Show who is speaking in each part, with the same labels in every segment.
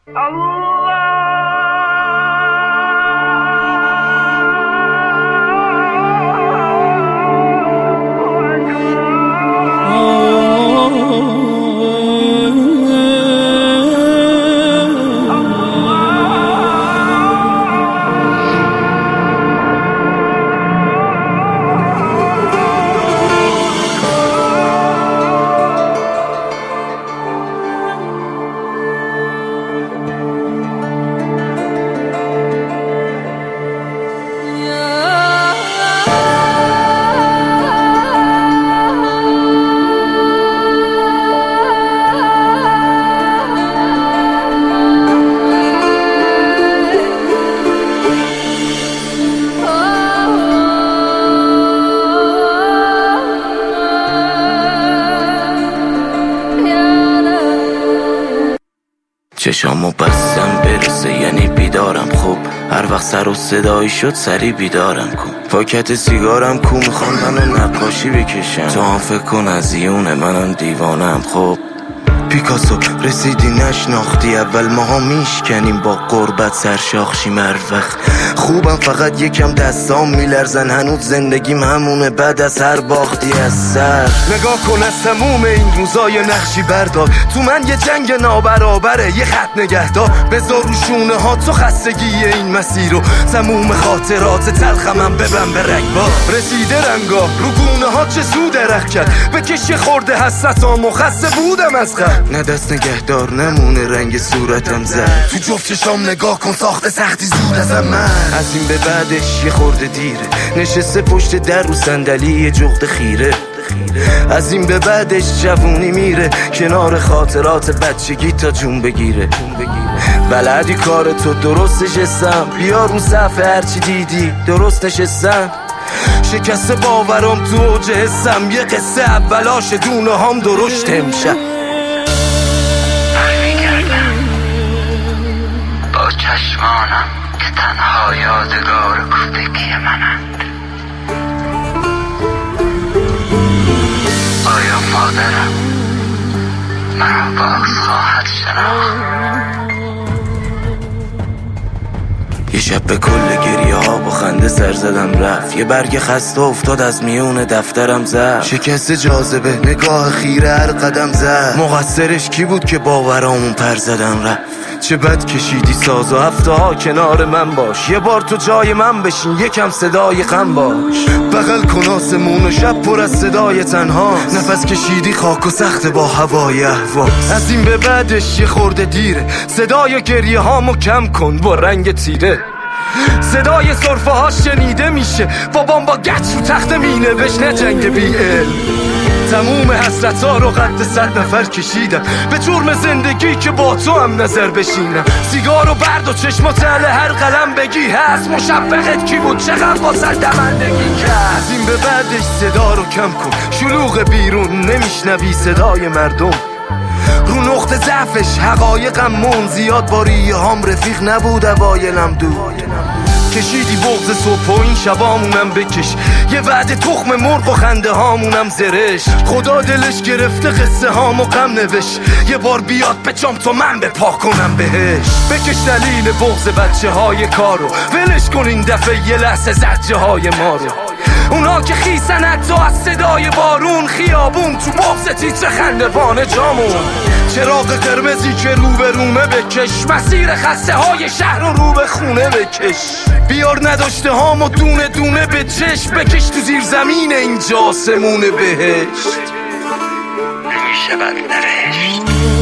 Speaker 1: چشامو بستم برسه یعنی بیدارم. خب هر وقت سر و صدایی شد سری بیدارم کن. پاکت سیگارم کو میخوان منو نقاشی بکشم. تو هم فکر کن از یونه منم دیوانم. خب پیکاسو رسیدی نشناختی اول ماها میشکنیم با قربت سرشاخشی مروخ. خوبم فقط یکم دستام میلرزن هنوز زندگیم همونه بعد از هر باختی از سر. نگاه کن از تموم این روزای نقشی بردار تو من یه جنگ نابرابره یه خط نگهدار. بذار رو شونه ها تو خستگی این مسیر رو تموم خاطرات تلخمم ببن به رگبار. رسیده رنگا رو گونه ها چه سود درخ کرد بکش یه خورده حسرتام و خسته بودم از خط. نه دست نگهدار نمونه رنگ صورتم زد تو جفت چشام نگاه کن ساخت سختی زود ازم من. از این به بعدش یه خورده دیره نشسته پشت در رو صندلی یه جغد خیره. از این به بعدش جوونی میره کنار خاطرات بچگی تا جون بگیره. بلدی کار تو درست نشستم بیا رو صفحه هرچی دیدی درست نشستم. شکست باورم تو اوج حسم یه قصه اولاش دونه هم درشت امشب.
Speaker 2: با چشمانم که تنها یادگار کوفتگی منند. آیا مادرم مرا باز خواهد شناخت؟
Speaker 1: یه شب به کل گریه ها با خنده سر زدم رفت. یه برگ خسته افتاد از میون دفترم زد. شکست جاذبه نگاه خیره هر قدم زد. مقصرش کی بود که باورامون پر زدم رفت. چه بد کشیدی ساز و هفته ها کنار من باش. یه بار تو جای من بشین یکم صدای غم باش. بغل کن آسمون و شب پر از صدای تنها. نفس کشیدی خاک و سخت با هوای اهواز. از این به بعدش یه خورده دیره صدای گریه هامو کم کن با رنگ تیره. صدای صرفه ها شنیده میشه بابام با گچ رو تخته مینوشت نه جنگ بی علم. تموم حسرت ها رو قد 100 نفر کشیدم به جرم زندگی که با تو هم نظر بشینم. سیگار و برد و چشمات اهل هر قلم بگی هست. مشفقت کی بود چقدر با سر دمندگی کرد. از این به بعدش صدا رو کم کن شلوغ بیرون نمیشنوی صدای مردم. رو نقطه ضعفش حقایقمون زیاد با ریه هام رفیق نبود اوایلم دود. کشیدی بغض صبح و این شبامونم بکش. یه وعده تخم مرغ و خنده هامونم زرش. خدا دلش گرفته قصه هامو غم نوشت. یه بار بیاد بچام تو من به پا کنم بهش. بکش دلیل بغض بچه های کارو ولش کن این دفعه یه لحظه زجه های ما رو. اونا که خیسن حتی از صدای بارون خیابون تو بغض تیتر خندوان جامون. چراغ قرمزی که رو به رومه بکش. مسیر خسته های شهر رو به خونه بکش. بیار نداشته هامو دونه دونه به چشم بکش تو زیر زمین اینجا آسمون بهشت.
Speaker 2: نمیشه بد نرشت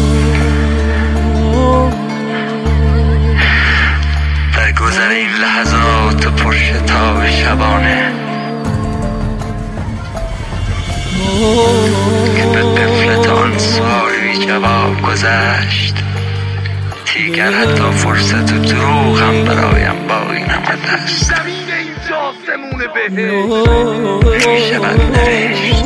Speaker 2: در گذر این لحظات پرشتاب شبانه که به قفلت آن سوالی جواب گذشت. دیگر حتی فرصت و دروغ هم برایم باقی نمانده است.
Speaker 1: زمین اینجا آسمون بهشت.
Speaker 2: نمیشه بد نرشت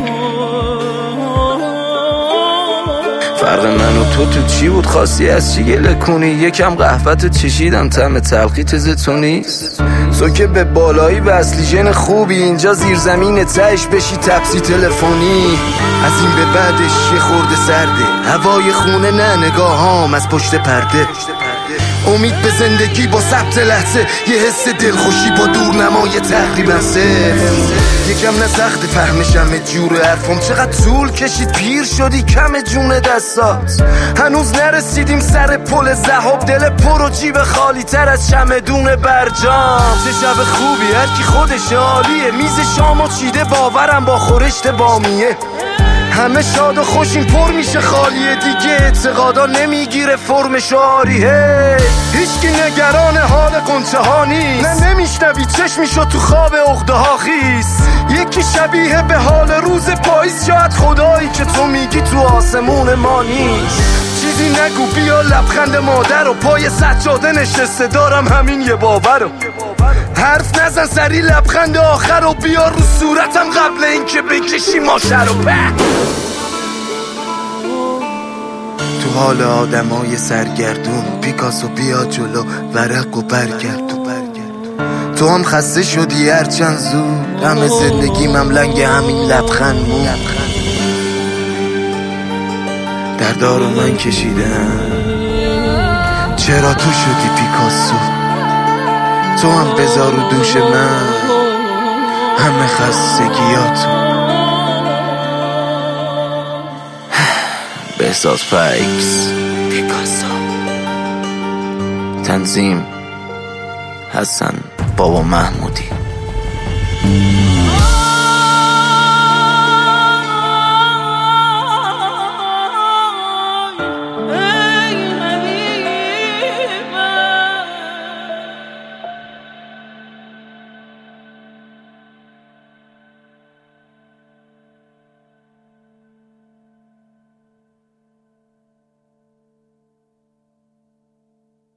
Speaker 1: فرق من و تو چی بود خواستی از چی گله کنی. یکم قهوه‌تو چشیدم طعم تلخی تو نیست. تو که به بالایی وصلی ژن خوبی اینجا زیر زمین تهش بشی تپسی تلفنی. از این به بعدش یه خورده سرده هوای خونه نه نگاهام از پشت پرده. امید به زندگی با ثبت لحظه، یه حس دلخوشی با دورنمای تقریبا صفر. یکم نه سخت فهمشم جور حرفم، چقدر طول کشید پیر شدی کم جون دستات. هنوز نرسیدیم سر پل ذهب، دل پر و جیب خالی تر از چمدون برجام. چه شب خوبی هر کی خودش عالیه، میز شامو چیده باورم با خورشت بامیه. همه شاد و خوشیم پر میشه خالیه دیگه، اعتقادا نمیگیره فرم شعاریه. هیچکی نگران حال قنچه ها نیست، نه نمیشنوی چشمیشو تو خواب عقده ها خیس. یکی شبیه به حال روز پاییز، شاید خدایی که تو میگی تو آسمون ما نیست. چیزی نگو بیا لبخند مادر و پای سجاده نشسته دارم همین یه باور رو. حرف نزن سری لبخند آخر و بیا رو صورتم قبل اینکه بکشی ماشه رو. تو حال آدمای سرگردون، پیکاسو بیا جلو ورق و برگرد. تو هم خسته شدی هرچند زود، همه زندگی مملنگ همین لبخند مون. دردارو من کشیدم، چرا تو شدی پیکاسو؟ تو هم بذار رو دوش من همه خستگیاتو. بهزاد فیکس، پیکاسو. تنظیم حسن بابا محمودی.